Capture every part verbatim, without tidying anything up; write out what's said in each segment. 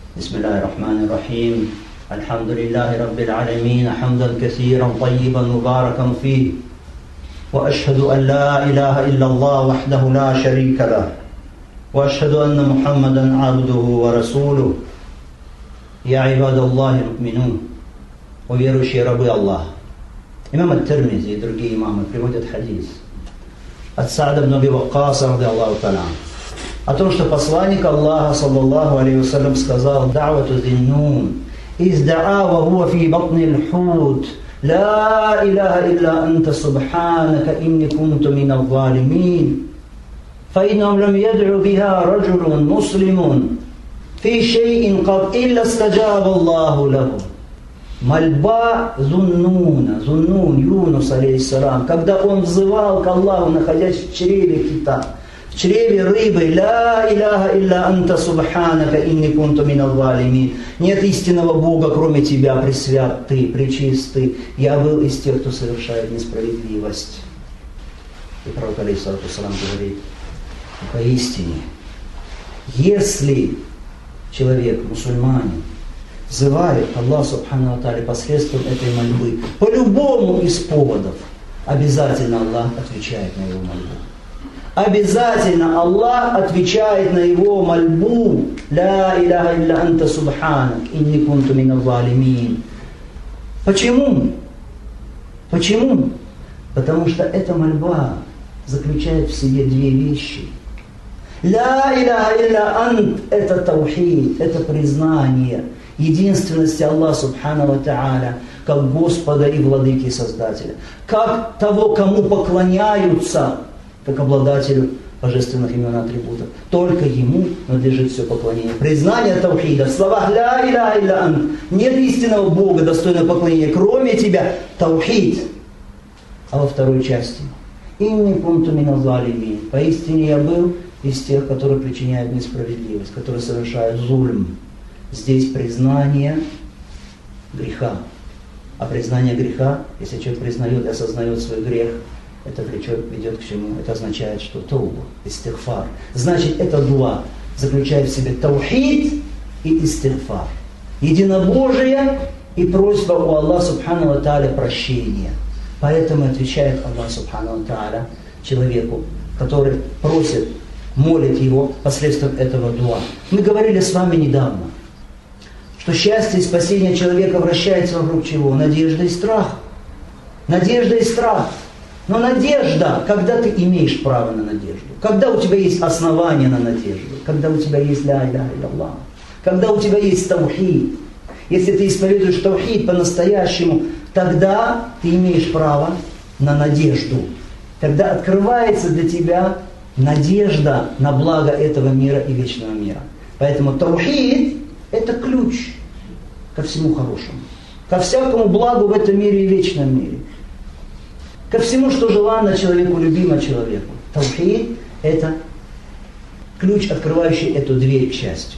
بسم الله الرحمن الرحيم الحمد لله رب العالمين حمدا كثيرا طيبا مباركا فيه وأشهد أن لا إله إلا الله وحده لا شريك له وأشهد أن محمدا عبده ورسوله يا عباد الله المؤمنون وверующие рабы Аллаха. Имам ат-Тирмизи и другие имамы приводят хадис от Са'да ибн Аби Ваккаса ради Аллаху та'аля о том, что посланник Аллаха саллаллаху алейхи вассалям сказал: «Да'вату зиннун изда'a ва хуа фи батни л-хут ла илаха илля анта субханака инни кунту мин ал-залимин фаиннахум лам яд'у биха раджулун муслимун фи шей'ин кад илля стаджаба Аллаху лаху». Мольба Зуннуна, Зуннун, Юнус, алейхиссалам, когда он взывал к Аллаху, находясь в чреве кита, в чреве рыбы: «Ля иляха илля анта субханака инни кунту мин ал-залимин». Нет истинного Бога, кроме Тебя, пресвят Ты, пречистый. Я был из тех, кто совершает несправедливость. И пророк, алейхиссалату вассалам, говорит: поистине, если человек, мусульманин, взывает Аллах субхану ва тааля посредством этой мольбы, по любому из поводов, обязательно Аллах отвечает на его мольбу. Обязательно Аллах отвечает на его мольбу: «Ля иляха илля анта субханак, инни кунту мин ал-залимин». Почему? Почему? Потому что эта мольба заключает в себе две вещи. «Ля иляха илля ант» – это таухид, это признание единственности Аллаха субхану ва тааля как Господа и Владыки и Создателя, как того, кому поклоняются, как обладателю божественных имен и атрибутов. Только Ему надлежит все поклонение. Признание таухида в словах «Ля иляха илля ант». Нет истинного Бога, достойного поклонения, кроме Тебя. Таухид. А во второй части «Инни кунту мин ал-залимин». Поистине я был из тех, которые причиняют несправедливость, которые совершают зульм. Здесь признание греха. А признание греха, если человек признает и осознает свой грех, это влечет, ведет к чему? Это означает, что тауба, истигфар. Значит, эта дуа заключает в себе таухид и истигфар. Единобожие и просьба у Аллаха субхану ва тааля прощения. Поэтому отвечает Аллах субхану ва тааля человеку, который просит, молит его посредством этого дуа. Мы говорили с вами недавно, что счастье и спасение человека вращается вокруг чего? Надежда и страх. Надежда и страх. Но надежда, когда ты имеешь право на надежду, когда у тебя есть основания на надежду, когда у тебя есть ля иляха илля, когда у тебя есть таухид. Если ты исповедуешь таухид по-настоящему, тогда ты имеешь право на надежду. Тогда открывается для тебя надежда на благо этого мира и вечного мира. Поэтому таухид – это ключ ко всему хорошему, ко всякому благу в этом мире и вечном мире, ко всему, что желанно человеку, любимо человеку. Таухид – это ключ, открывающий эту дверь к счастью.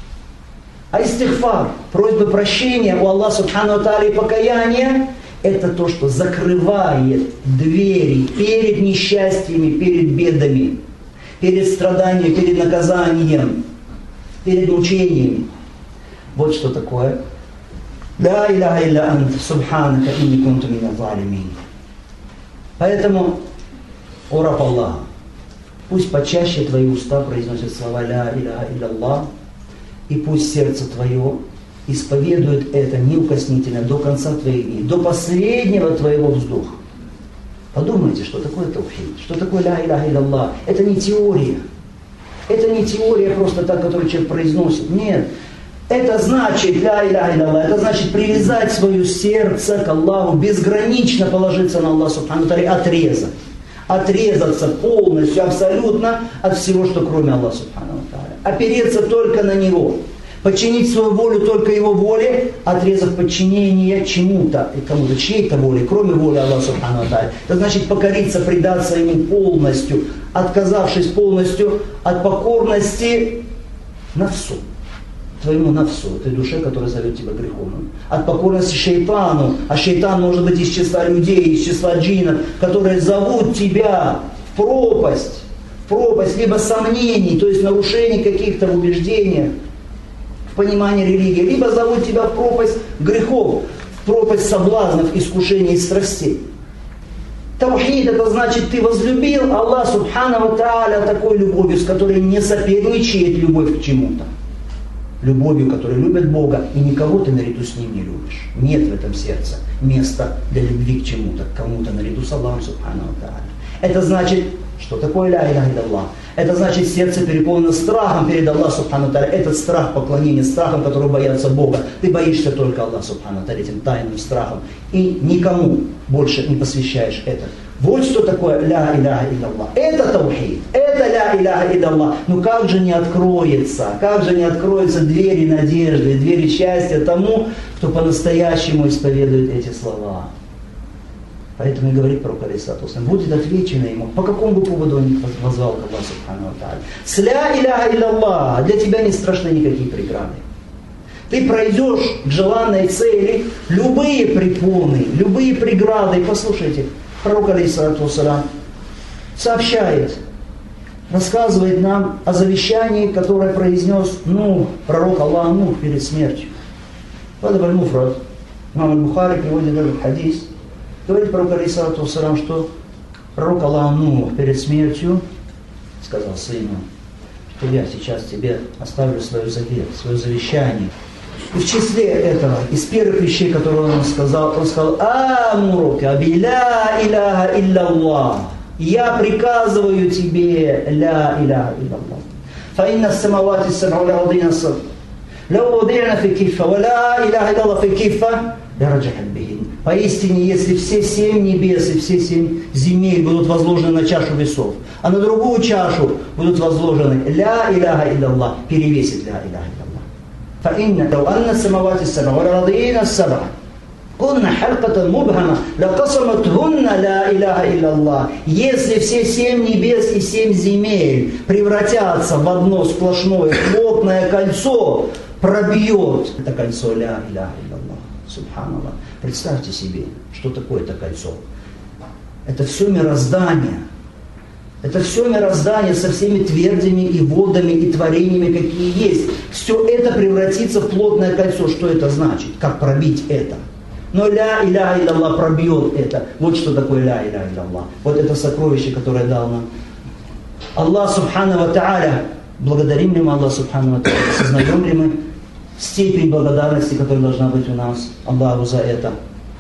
А истигфар, просьба прощения у Аллаха субхану ва тааля и покаяние – это то, что закрывает двери перед несчастьями, перед бедами, перед страданиями, перед наказанием, перед мучениями. Вот что такое «Ля иляха илля ант субханака инни кунту мин ал-залимин». Поэтому, о раб Аллаха, пусть почаще твои уста произносят слова «Ля иляха илля Аллах», и пусть сердце твое исповедует это неукоснительно до конца твоих дней, до последнего твоего вздоха. Подумайте, что такое таухид, что такое «Ля иляха илля Аллах». Это не теория. Это не теория просто так, которую человек произносит. Нет. Это значит, ля иляха илля, это значит привязать свое сердце к Аллаху, безгранично положиться на Аллаха субхану ва тааля, отрезать. Отрезаться полностью, абсолютно от всего, что кроме Аллаха субхану ва тааля. Опереться только на Него. Подчинить свою волю только Его воле, отрезав подчинение чему-то, и кому-то, чьей-то воле, кроме воли Аллаха субхану ва тааля. Это значит покориться, предаться Ему полностью, отказавшись полностью от покорности нафсу. Твоему нафсу, этой душе, которая зовет тебя греховным. От покорности шейтану, а шейтан может быть из числа людей, из числа джиннов, которые зовут тебя в пропасть, в пропасть либо сомнений, то есть нарушений каких-то в убеждениях, в понимания религии, либо зовут тебя в пропасть грехов, в пропасть соблазнов, искушений и страстей. Таухид — это значит, ты возлюбил Аллах Субхана ва Тааля такой любовью, с которой не соперничает любовь к чему-то. Любовью, которая любит Бога, и никого ты наряду с Ним не любишь. Нет в этом сердце места для любви к чему-то, к кому-то наряду с Аллахом Субхана ва Тааля. Это значит, что такое ля иляха илlallah? Это значит, сердце переполнено страхом перед Аллахом Субхану ва Тааля. Этот страх поклонения, страхом, который боятся Бога. Ты боишься только Аллаха Субхану ва Тааля этим тайным страхом. И никому больше не посвящаешь это. Вот что такое ля иляха илlallah. Это таухид, это ля иляха илlallah. Ну как же не откроется, как же не откроются двери надежды, двери счастья тому, кто по-настоящему исповедует эти слова. Поэтому и говорит пророк алейхиссалату вассалям, будет отвечено ему, по какому бы поводу он их возвал к Аллаху Субхану ва Тааля. С ля иляха илlallah для тебя не страшны никакие преграды. Ты пройдешь к желанной цели любые препоны, любые преграды. Послушайте, пророк алейхиссалату вассалям сообщает, рассказывает нам о завещании, которое произнес ну, пророк Аллах Нух перед смертью. Вадаб аль-Муфрад, имам аль-Бухари приводит этот хадис. Говорит пророк алейхиссалату вассалям, что пророк Аллах Нух перед смертью сказал сыну, что я сейчас тебе оставлю свой завет, свое завещание. И в числе этого, из первых вещей, которые он сказал, он сказал, «Амурука би ля иляха илlallah». Я приказываю тебе ля иляха илlallah. Фаинна самавати саб'у ля удина саб'у. Лау удина фи кифа, ва ля иляха илlallah фи кифа, ля раджахат бихин. Поистине, если все семь небес и все семь земель будут возложены на чашу весов, а на другую чашу будут возложены ля иляха илlallah, перевесит ля иляха илlallah. فإن لو أن السماوات السبع والأرضين السبع كن حلقة مبهمة لقسمتهن لا إله إلا الله. Если все семь небес и семь земель превратятся в одно сплошное плотное кольцо, пробьет это кольцо ля иляха илlallah. Субханаллах. Представьте себе, что такое это кольцо. Это все мироздание. Это все мироздание со всеми твердями и водами и творениями, какие есть. Все это превратится в плотное кольцо. Что это значит? Как пробить это? Но ля иляха илlallah пробьет это. Вот что такое ля иляха илlallah. Вот это сокровище, которое дал нам Аллах Субхану ва Тааля. Благодарим ли мы Аллах Субхану ва Тааля? Сознаем ли мы степень благодарности, которая должна быть у нас Аллаху за это?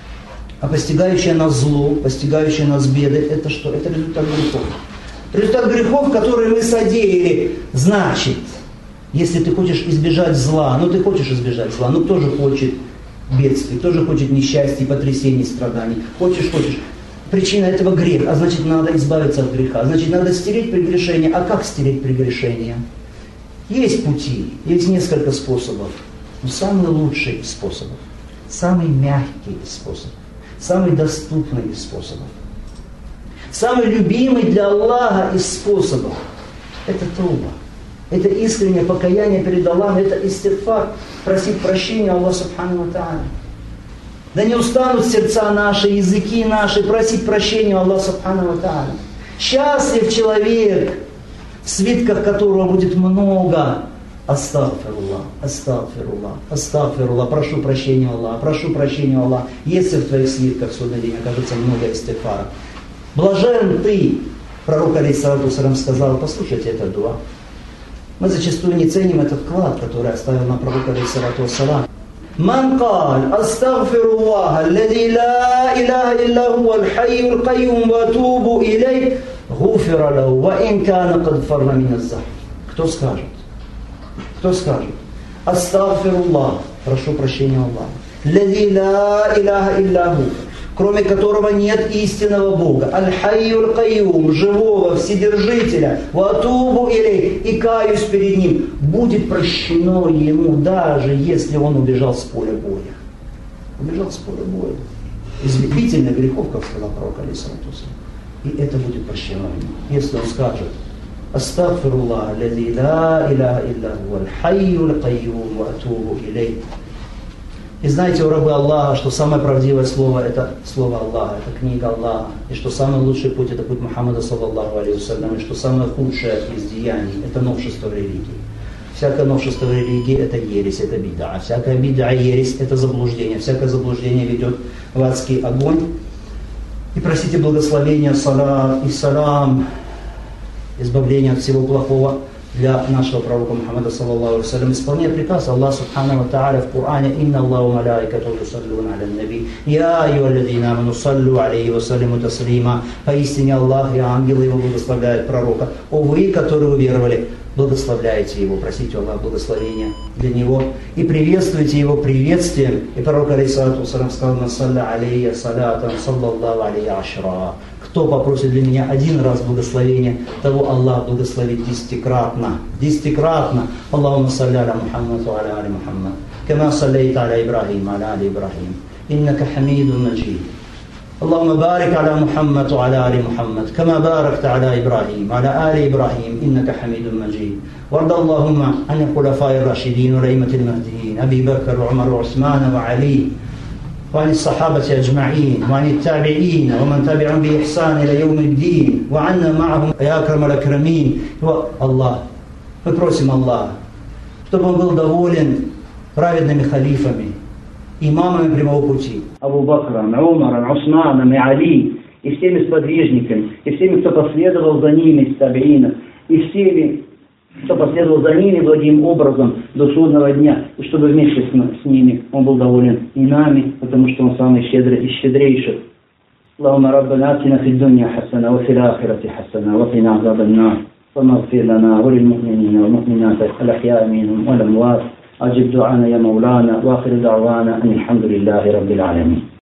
А постигающее нас зло, постигающее нас беды, это что? Это результат грехов. Результат грехов, которые мы содеяли. Значит, если ты хочешь избежать зла, ну ты хочешь избежать зла, ну кто же хочет бедствий, кто же хочет несчастья, потрясений, страданий. Хочешь, хочешь. Причина этого грех, а значит надо избавиться от греха, значит надо стереть прегрешение. А как стереть прегрешение? Есть пути, есть несколько способов. Но самый лучший из способов, самый мягкий из способов, самый доступный из способов, самый любимый для Аллаха из способов – это тауба. Это искреннее покаяние перед Аллахом, это истигфар, просить прощения Аллаха Субхану ва Тааля. Да не устанут сердца наши, языки наши просить прощения Аллаха Субхану ва Тааля. Счастлив человек, в свитках которого будет много астагфируллах, астагфируллах, астагфируллах, прошу прощения Аллаха, прошу прощения Аллаха. Если в твоих свитках в судный день окажется много истигфара. Блажен ты, пророк алейхиссалату вассалям сказал, послушайте это дуа. Мы зачастую не ценим этот вклад, который оставил нам пророк алейхиссалату вассалям. Ман каль астагфируллах, аллади ла иляха илля хуа аль-хайю аль-кайюм ва атубу илей, гуфира лаху ва ин кана кад фарра мин аз-захф. Кто скажет? Кто скажет? Астагфируллах, прошу прощения Аллаха. Аллади ла иляха илля ху, кроме которого нет истинного Бога. Аль-хайю аль-кайюм, живого, вседержителя. Ва атубу илей, и каюсь перед ним. Будет прощено ему, даже если он убежал с поля боя. Убежал с поля боя. Из любительных грехов, как сказал пророк алейхиссалату вассалям. И это будет прощено ему. Если он скажет: Астагфируллах, аллади ла иляха илля хуа аль-хайю аль-кайюм ва атубу илей. И знаете, у рабы Аллаха, что самое правдивое слово – это слово Аллаха, это книга Аллаха. И что самый лучший путь – это путь Мухаммада, саллаллаху алейхи вассалям. И что самое худшее из деяний – это новшество в религии. Всякое новшество в религии – это ересь, это бид'a. Всякая бид'a, ересь – это заблуждение. Всякое заблуждение ведет в адский огонь. И просите благословения, салат и салам, избавления от всего плохого для нашего пророка Мухаммада, саллаллаху алейхи ва саллям, исполняя приказ Аллаха субхану ва тааля в Коране: «Инна Аллаху малаикату юсаллюна аля наби, я айюалладзина аману саллю алейхи ва саллиму таслима». Поистине Аллах и ангелы его благословляют пророка. О вы, которые уверовали, благословляйте его, просите у Аллаха благословения для него и приветствуйте его приветствием. И пророк алейхиссалату вассалям сказал: «Ман салля алейя салатан саллаллаху алейхи ашра». Кто попросит для меня один раз благословения, того Аллах благословит десятикратно. Десятикратно. Аллахумма салли аля Мухаммад ва аля али Мухаммад. Кама саллейта аля Ибрахим, аля али Ибрахим. Иннака хамидун маджид. اللهم بارك على محمد وعلى آل محمد كما باركت على إبراهيم وعلى آل إبراهيم إنك حميد مجيد. وارض اللهم عن الخلفاء الراشدين والأئمة المهديين أبي بكر وعمر وعثمان وعلي وعن الصحابة أجمعين وعن التابعين ومن تبعهم بإحسان إلى يوم الدين وعنا معهم يا أكرم الأكرمين. الله, мы просим Аллаха, чтобы Он был доволен праведными халифами, имамами прямого пути, Абу Бакром, Умаром, Усманом и Али, и всеми сподвижниками, и всеми, кто последовал за ними из табиинов, и всеми, кто последовал за ними благим образом до судного дня, и чтобы вместе с, с ними Он был доволен и нами, потому что Он самый щедрый и щедрейший. اللهم ربنا آتنا في الدنيا حسنة وفي الآخرة حسنة وقنا عذاب النار واغفر لنا وللمؤمنين والمؤمنات الأحياء منهم والأموات. أجب دعانا يا مولانا، وآخر دعوانا أن الحمد لله رب العالمين.